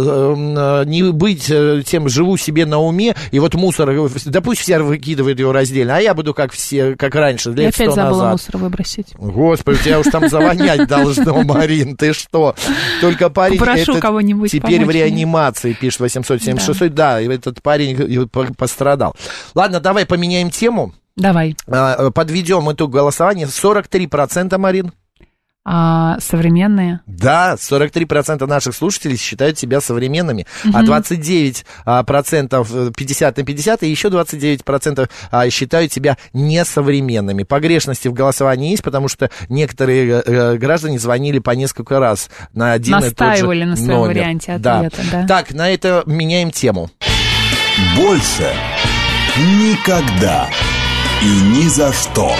не быть тем «живу себе на уме», и вот мусор, да пусть все выкидывают его раздельно, а я буду как все, как раньше, лет 100 назад. Я опять забыла мусор выбросить. Господи, у тебя уж там завонять должно, Марин, ты что? Только парень попрошу кого-нибудь теперь в реанимации, пишет 876, да, этот парень пострадал. Ладно, давай поменяем тему. Давай. Подведем итог голосования. 43%, Марин. современные? Да, 43% наших слушателей считают себя современными, а 29% 50 на 50, и еще 29% считают себя несовременными. Погрешности в голосовании есть, потому что некоторые граждане звонили по несколько раз на один и тот же номер. Настаивали на своем варианте ответа, да. Так, на это меняем тему. Больше никогда и ни за что.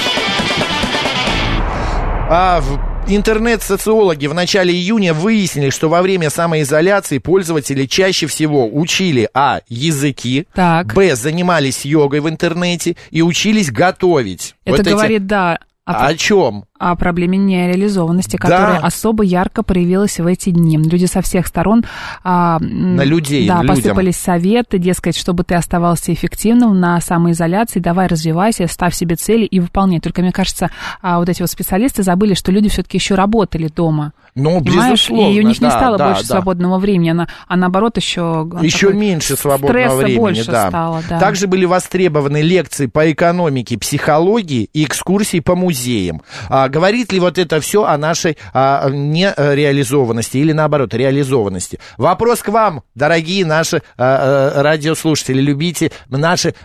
Интернет-социологи в начале июня выяснили, что во время самоизоляции пользователи чаще всего учили языки, б, занимались йогой в интернете и учились готовить. Это говорит, о чем? О проблеме нереализованности, которая особо ярко проявилась в эти дни. Люди со всех сторон посыпались советы, дескать, чтобы ты оставался эффективным на самоизоляции, давай развивайся, ставь себе цели и выполняй. Только, мне кажется, вот эти вот специалисты забыли, что люди все-таки еще работали дома. Ну, безусловно. И у них не стало больше свободного времени, а наоборот еще меньше свободного времени. Больше стало, да. Также были востребованы лекции по экономике, психологии и экскурсии по музеям. Говорит ли вот это все о нашей нереализованности или, наоборот, реализованности? Вопрос к вам, дорогие наши радиослушатели, любите наши...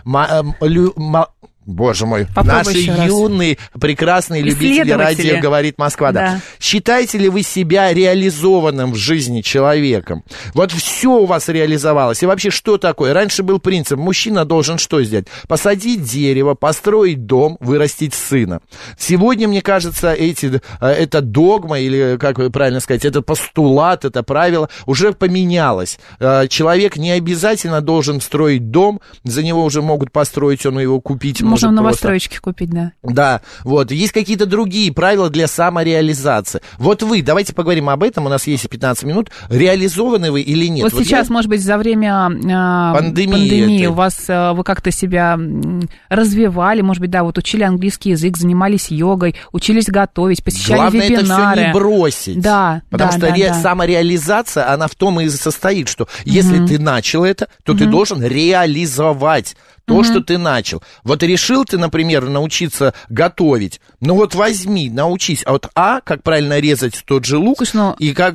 Боже мой, наши юные, прекрасные любители радио «Говорит Москва». Да. Считаете ли вы себя реализованным в жизни человеком? Вот все у вас реализовалось. И вообще, что такое? Раньше был принцип, мужчина должен что сделать? Посадить дерево, построить дом, вырастить сына. Сегодня, мне кажется, эта догма, или, как правильно сказать, это постулат, это правило уже поменялось. Человек не обязательно должен строить дом, за него уже могут построить, он его купить. Можно в новостроечке купить, да. Да, вот. Есть какие-то другие правила для самореализации. Вот вы, давайте поговорим об этом, у нас есть 15 минут. Реализованы вы или нет? Вот сейчас, может быть, за время пандемии у вас, вы как-то себя развивали, может быть, вот учили английский язык, занимались йогой, учились готовить, посещали вебинары. Главное это все не бросить. Да, потому что самореализация, она в том и состоит, что если ты начал это, то ты должен реализовать то, что ты начал. Вот решил ты, например, научиться готовить, ну вот возьми, научись. А вот как правильно резать тот же лук, и как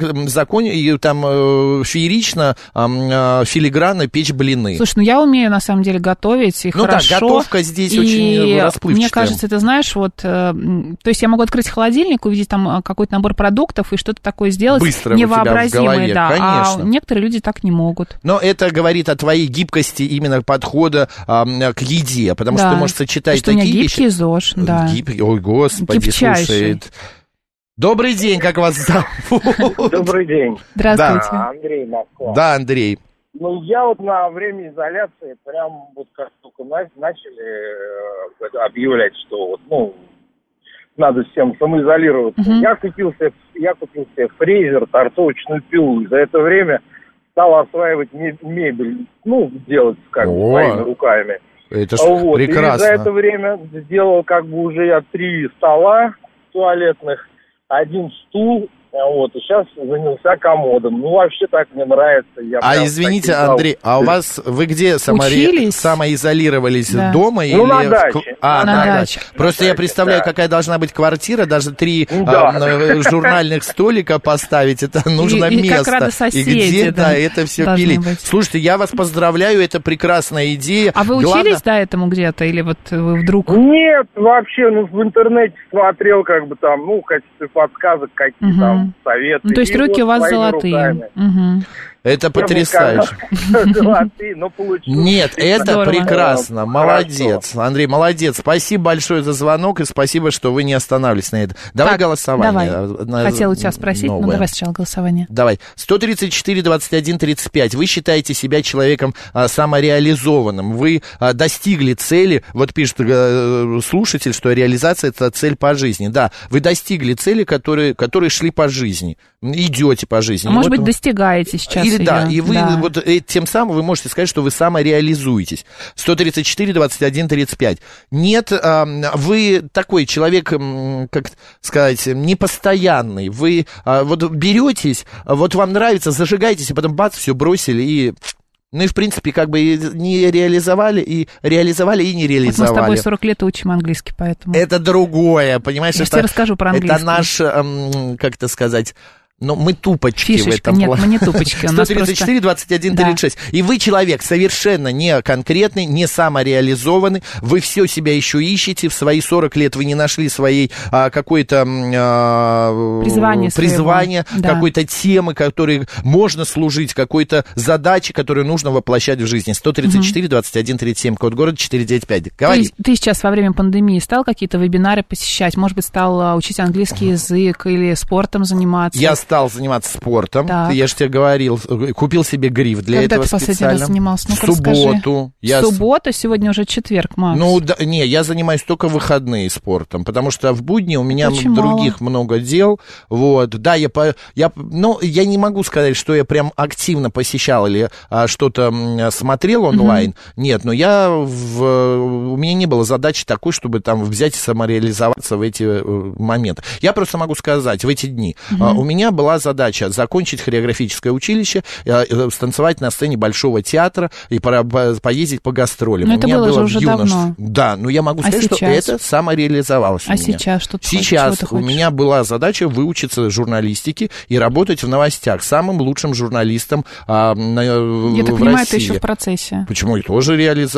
феерично, филигранно печь блины. Слушай, я умею, на самом деле, готовить, и хорошо. Да, готовка здесь очень расплывчатая. Мне кажется, ты знаешь, то есть я могу открыть холодильник, увидеть там какой-то набор продуктов и что-то такое сделать быстро невообразимое, да. Конечно. А некоторые люди так не могут. Но это говорит о твоей гибкости именно подхода к еде, потому что ты можешь сочетать что такие вещи. Гибкий ЗОЖ, да. Ой, господи, слушай. Добрый день, как вас зовут? Добрый день. Здравствуйте. Да, Андрей, Москва. Да, Андрей. Ну, я вот на время изоляции прям вот как только начали объявлять, что надо всем самоизолироваться. Я купил себе фрезер, торцовочную пилу, и за это время стал осваивать мебель, делать своими руками. Это ж прекрасно. И за это время сделал уже я 3 стола туалетных, 1 стул, и сейчас занялся комодом. Вообще так мне нравится. Извините, Андрей, у вас, вы где самоизолировались? Да. Дома? Или на даче. На даче. Просто я представляю, какая должна быть квартира, даже 3 журнальных столика поставить, это нужно место. Как рады соседи, и где это все пилить. Слушайте, я вас поздравляю, это прекрасная идея. А вы учились до этому где-то, или вот вы вдруг? Нет, вообще, в интернете смотрел, в качестве подсказок, какие там советы. То есть руки у вас золотые. Это потрясающе. Нет, это прекрасно. Молодец. Андрей, молодец. Спасибо большое за звонок и спасибо, что вы не останавливались на это. Давай голосование. Давай. Хотела у тебя спросить, но давай сначала голосование. Давай. 134-21-35. Вы считаете себя человеком самореализованным. Вы достигли цели. Вот пишет слушатель, что реализация – это цель по жизни. Да, вы достигли цели, которые шли по жизни. Идете по жизни. А может быть, достигаете сейчас. И вы тем самым вы можете сказать, что вы самореализуетесь. 134-21-35. Нет, вы такой человек, как сказать, непостоянный. Вы беретесь, вам нравится, зажигаетесь, а потом бац, все бросили и Ну и, в принципе, как бы не реализовали, и не реализовали. Вот мы с тобой 40 лет учим английский, поэтому... Это другое, понимаешь? Я тебе расскажу про английский. Это наш, как это сказать... Но мы тупочки фишечка. В этом Нет, плане. мы не тупочки. 134, 21, 36. Да. И вы человек совершенно не конкретный, не самореализованный. Вы все себя еще ищете. В свои 40 лет вы не нашли своей какой-то призвания, да. Какой-то темы, которой можно служить, какой-то задачи, которые нужно воплощать в жизни. 134, 21, 37, код города 495. Говори. Ты сейчас во время пандемии стал какие-то вебинары посещать? Может быть, стал учить английский язык или спортом заниматься? Я стал заниматься спортом. Так. Я же тебе говорил, купил себе гриф для Когда этого специально. Когда ты последний раз занимался? Ну-ка, в субботу. Суббота? Сегодня уже четверг, Макс. Ну, да, не, я занимаюсь только в выходные спортом, потому что в будни у меня других много дел. Вот, да, я не могу сказать, что я прям активно посещал или что-то смотрел онлайн. Нет, но у меня не было задачи такой, чтобы там взять и самореализоваться в эти моменты. Я просто могу сказать, в эти дни у меня была задача закончить хореографическое училище, станцевать на сцене Большого театра и поездить по гастролям. Но это было же уже давно. Да, но я могу сказать, что это самореализовалось у меня. Сейчас что ты Сейчас у меня была задача выучиться журналистике и работать в новостях самым лучшим журналистом в России. Я так понимаю, это еще в процессе. Почему? И тоже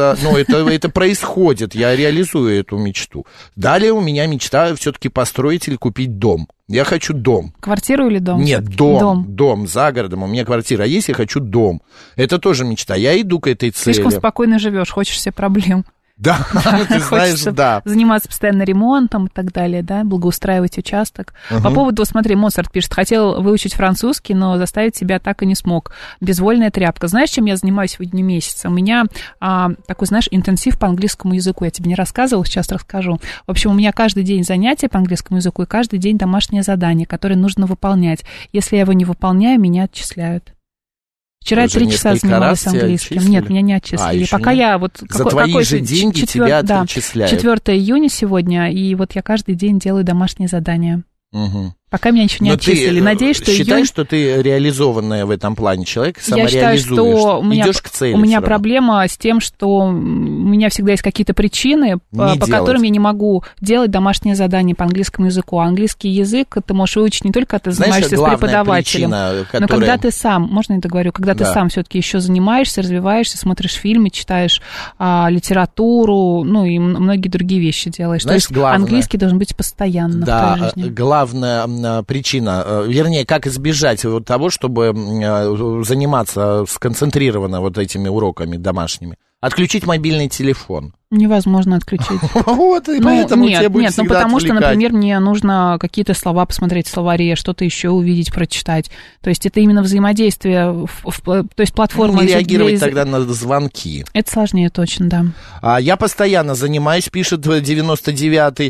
это происходит, я реализую эту мечту. Далее у меня мечта все-таки построить или купить дом. Я хочу дом. Квартиру или дом? Нет, дом за городом. У меня квартира есть, я хочу дом. Это тоже мечта. Я иду к этой цели. Слишком спокойно живешь, хочешь себе проблем. Да, ты знаешь, да. Заниматься постоянно ремонтом и так далее, да, благоустраивать участок. По поводу, смотри, Моцарт пишет, хотел выучить французский, но заставить себя так и не смог. Безвольная тряпка. Знаешь, чем я занимаюсь сегодня месяца? У меня такой, знаешь, интенсив по английскому языку. Я тебе не рассказывала, сейчас расскажу. В общем, у меня каждый день занятия по английскому языку и каждый день домашнее задание, которое нужно выполнять. Если я его не выполняю, меня отчисляют. Вчера я 3 часа занималась английским. Нет, меня не отчислили. Пока нет? я вот... За твои же деньги тебя отчисляют. 4 июня сегодня, и вот я каждый день делаю домашние задания. Угу. Пока меня еще не отчислили. Надеюсь, что считаешь, что ты реализованная в этом плане человек, самореализуешь? Я считаю, что идешь к цели. У меня проблема с тем, что у меня всегда есть какие-то причины, по которым я не могу делать домашние задания по английскому языку. А английский язык ты можешь выучить не только, когда ты занимаешься с преподавателем, но когда ты сам, можно я договорю, когда ты сам все-таки еще занимаешься, развиваешься, смотришь фильмы, читаешь литературу, ну и многие другие вещи делаешь. Знаешь, то есть английский должен быть постоянно в твоей жизни. Главное причина, вернее, как избежать вот того, чтобы заниматься сконцентрированно вот этими уроками домашними. Отключить мобильный телефон. Невозможно отключить. Вот, и поэтому тебе будет всегда потому что, отвлекать. например, мне нужно какие-то слова посмотреть в словаре, что-то еще увидеть, прочитать. То есть это именно взаимодействие, то есть платформа... Не реагировать тогда на звонки. Это сложнее, точно, да. Я постоянно занимаюсь, пишет 99-й.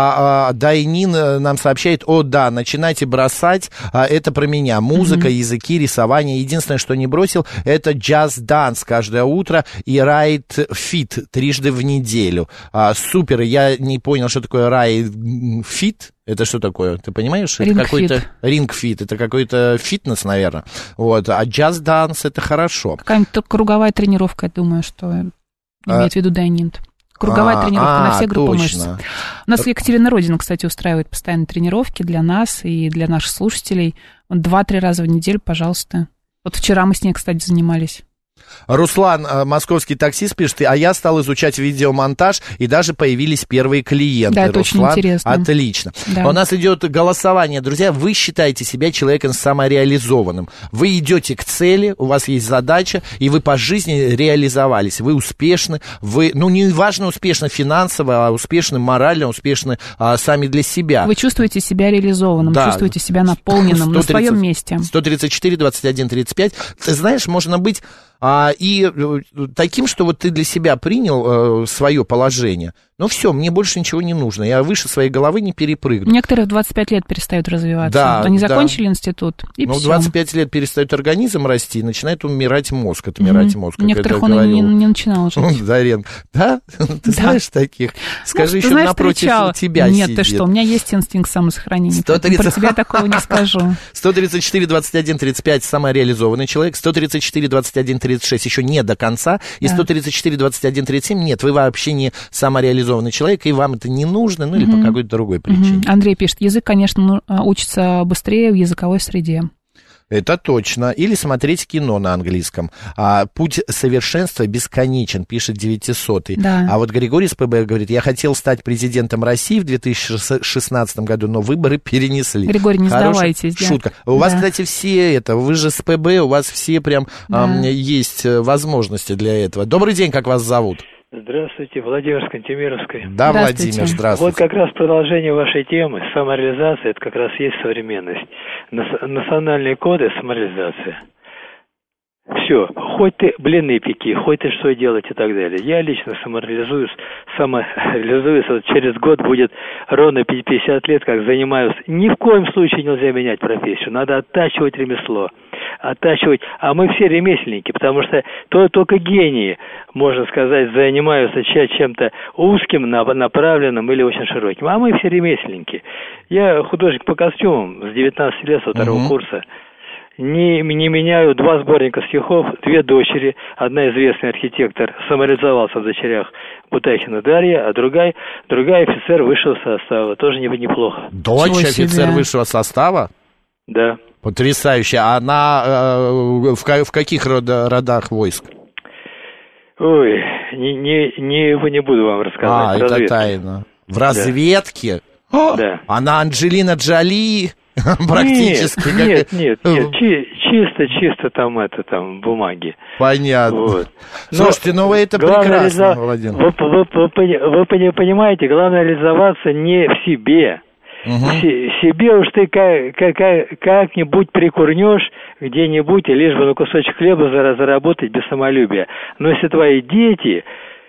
Дайнин нам сообщает, начинайте бросать, это про меня. Музыка, языки, рисование. Единственное, что не бросил, это джаз-данс каждое утро и райд-фит трижды в неделю. Супер, я не понял, что такое райд-фит. Это что такое? Ты понимаешь? Это какой-то ринг-фит. Это какой-то фитнес, наверное. Вот. А джаз-данс это хорошо. Какая-нибудь круговая тренировка, я думаю, что имеет в виду Дайнин. Круговая тренировка на все группы мышц. У нас Екатерина Родина, кстати, устраивает постоянные тренировки для нас и для наших слушателей. 2-3 раза в неделю, пожалуйста. Вот вчера мы с ней, кстати, занимались. Руслан, московский таксист, пишет, а я стал изучать видеомонтаж, и даже появились первые клиенты. Да, это Руслан, очень интересно. Отлично. Да. У нас идет голосование, друзья. Вы считаете себя человеком самореализованным. Вы идете к цели, у вас есть задача, и вы по жизни реализовались. Вы успешны, не важно успешно финансово, а успешны морально, успешны сами для себя. Вы чувствуете себя реализованным, чувствуете себя наполненным 130, на своем месте. 134, 21, 35. Ты знаешь, можно быть... и таким, что вот ты для себя принял свое положение, ну все, мне больше ничего не нужно, я выше своей головы не перепрыгну. Некоторые в 25 лет перестают развиваться, да, они закончили институт, и все. В 25 лет перестает организм расти, начинает умирать мозг, отмирать мозг. У некоторых он и не начинал жить. Дарен, да? Ты знаешь таких? Скажи, еще напротив тебя сидит. Нет, ты что, у меня есть инстинкт самосохранения, про тебя такого не скажу. 134, 21, 35, самореализованный человек, 134, 21, 136 еще не до конца, и 134, 21, 37 нет, вы вообще не самореализованный человек, и вам это не нужно, ну или по какой-то другой причине. Андрей пишет, язык, конечно, учится быстрее в языковой среде. Это точно. Или смотреть кино на английском. Путь совершенства бесконечен, пишет 900-й. Да. А вот Григорий с ПБ говорит, я хотел стать президентом России в 2016 году, но выборы перенесли. Григорий, не сдавайтесь. Шутка. У вас, кстати, все это, вы же с ПБ, у вас все прям есть возможности для этого. Добрый день, как вас зовут? Здравствуйте, Владимир с Кантемировской. Да, Владимир, здравствуйте. Вот как раз продолжение вашей темы, самореализация, это как раз есть современность. Национальные коды, самореализация. Все, хоть ты блины пеки, хоть ты что делать и так далее. Я лично самореализуюсь, вот через год будет ровно 50 лет, как занимаюсь. Ни в коем случае нельзя менять профессию, надо оттачивать ремесло. А мы все ремесленники, потому что только гении, можно сказать, занимаются чем-то узким, направленным или очень широким, а мы все ремесленники. Я художник по костюмам с 19 лет, со второго курса. Не меняю 2 сборника стихов, 2 дочери, одна известный архитектор самореализовался в дочерях Бутахина Дарья, а другая офицер высшего состава, тоже неплохо. Дочь офицер высшего состава? Да. Потрясающе. А она в каких родах войск? Ой, не буду вам рассказывать. Это тайна. В разведке? Да. Она Анджелина Джоли? Практически. Нет, чисто там бумаги. Понятно. Вот. Слушайте, вы это прекрасно, Владимир. Вы понимаете, главное реализоваться не в себе. Себе уж ты как-нибудь прикурнешь где-нибудь, и лишь бы на кусочек хлеба заработать без самолюбия. Но если твои дети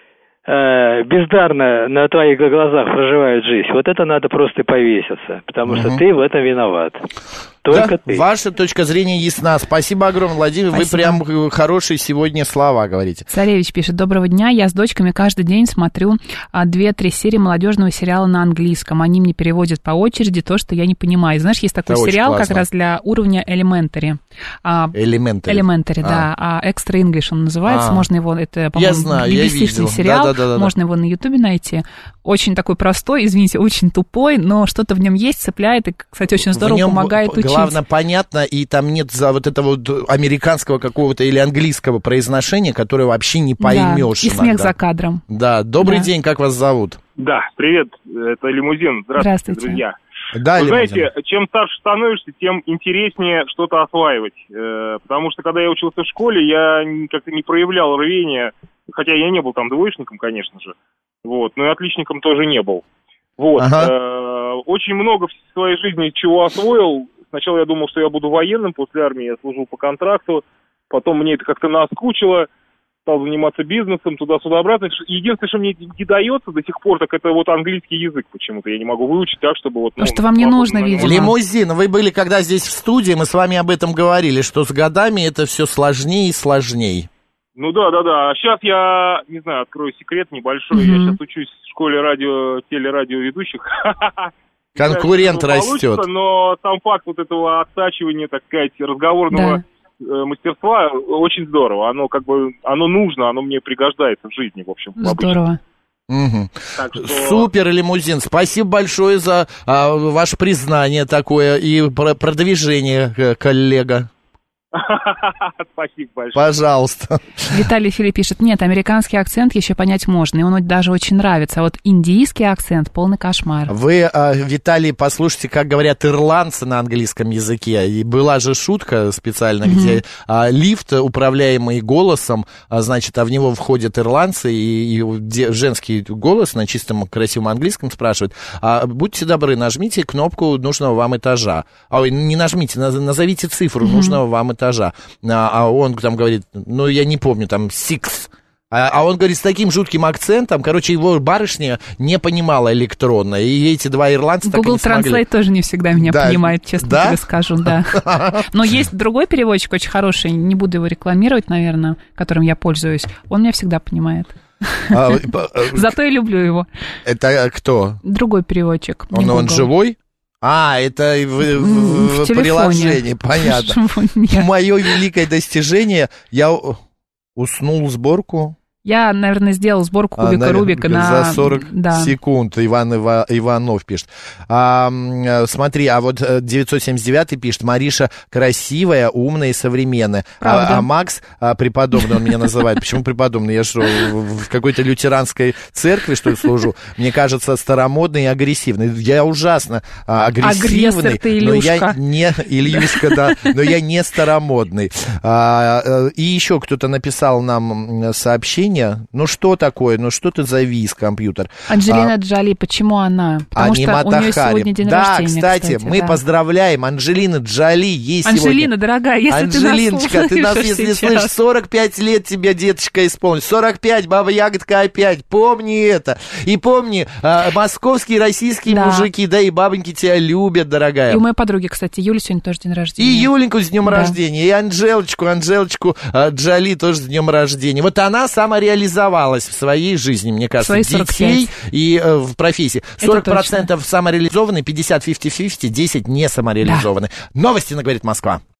бездарно на твоих глазах проживают жизнь, вот это надо просто повеситься, потому что ты в этом виноват. Только ты. Ваша точка зрения ясна. Спасибо огромное, Владимир. Спасибо. Вы прям хорошие сегодня слова говорите. Царевич пишет: доброго дня, я с дочками каждый день смотрю 2-3 серии молодежного сериала на английском. Они мне переводят по очереди то, что я не понимаю. Знаешь, есть такой сериал как раз для уровня Elementary. Elementary, да. Extra English он называется. Можно его, это, по-моему, BBC-шный сериал. Да. Можно его на Ютубе найти. Очень такой простой, извините, очень тупой, но что-то в нем есть, цепляет и, кстати, очень здорово помогает учить. Главное, понятно, и там нет вот этого вот американского какого-то или английского произношения, которое вообще не поймешь. Да, и смех за кадром. Да, добрый день, как вас зовут? Да, привет, это Лимузин. Здравствуйте, друзья. Да, вы знаете, чем старше становишься, тем интереснее что-то осваивать. Потому что, когда я учился в школе, я как-то не проявлял рвения, хотя я не был там двоечником, конечно же, вот, но и отличником тоже не был. Вот. Очень много в своей жизни чего освоил. Сначала я думал, что я буду военным, после армии я служил по контракту, потом мне это как-то наскучило, стал заниматься бизнесом, туда-сюда, обратно. Единственное, что мне не дается до сих пор, так это вот английский язык почему-то. Я не могу выучить так, чтобы вот... Потому что вам не нужно, видимо. Лимузин, вы были когда здесь в студии, мы с вами об этом говорили, что с годами это все сложнее и сложнее. Ну да. А сейчас я, не знаю, открою секрет небольшой. Я сейчас учусь в школе телерадиоведущих. Конкурент растет. Но сам факт вот этого оттачивания, так сказать, разговорного мастерства очень здорово. Оно как бы, оно нужно, оно мне пригождается в жизни, в общем. Здорово. Так что... Супер, Лимузин. Спасибо большое за ваше признание такое и продвижение, коллега. Спасибо большое. Пожалуйста. Виталий Филипп пишет: нет, американский акцент еще понять можно, и он даже очень нравится, а вот индийский акцент полный кошмар. Вы, Виталий, послушайте, как говорят ирландцы на английском языке. И была же шутка специально, где лифт, управляемый голосом, значит, в него входят ирландцы, и женский голос на чистом красивом английском спрашивает: будьте добры, нажмите кнопку нужного вам этажа. Ой, не нажмите, назовите цифру нужного вам этажа. А он там говорит, ну, я не помню, там, 6. А он говорит с таким жутким акцентом, короче, его барышня не понимала электронно, и эти два ирландца Google так и не смогли. Translate тоже не всегда меня понимает, честно тебе скажу, да. Но есть другой переводчик очень хороший, не буду его рекламировать, наверное, которым я пользуюсь, он меня всегда понимает. Зато и люблю его. Это кто? Другой переводчик. Он живой? Это в приложении, понятно. Мое великое достижение, Уснул сборку? Я, наверное, сделал сборку кубика Рубика за 40 секунд. Иванов пишет. Смотри, а вот 979 пишет: Мариша красивая, умная и современная. А Макс преподобный, он меня называет. Почему преподобный? Я что, в какой-то лютеранской церкви, что ли, служу? Мне кажется, старомодный и агрессивный. Я ужасно агрессивный. Агрессор ты, Илюшка. Но я не... Ильюшка, да. Но я не старомодный. И еще кто-то написал нам сообщение. Ну что такое? Ну что ты завис, компьютер? Анджелина Джоли, почему она? Потому что у нее сегодня день рождения, кстати, мы поздравляем Анджелина Джоли. Ей Анджелина, дорогая, если Анджелиночка, ты нас, если слышишь, 45 лет тебе, деточка, исполнилось. 45, баба Ягодка опять. Помни это. И помни, московские, российские мужики, да, и бабоньки тебя любят, дорогая. И у моей подруги, кстати, Юля сегодня тоже день рождения. И Юленьку с днем рождения, и Анжелочку Джоли тоже с днем рождения. Вот она самая реализовалась в своей жизни, мне кажется, детей и в профессии. 40% самореализованы, 50 50-50, 10 не самореализованы. Новости на «Говорит Москва».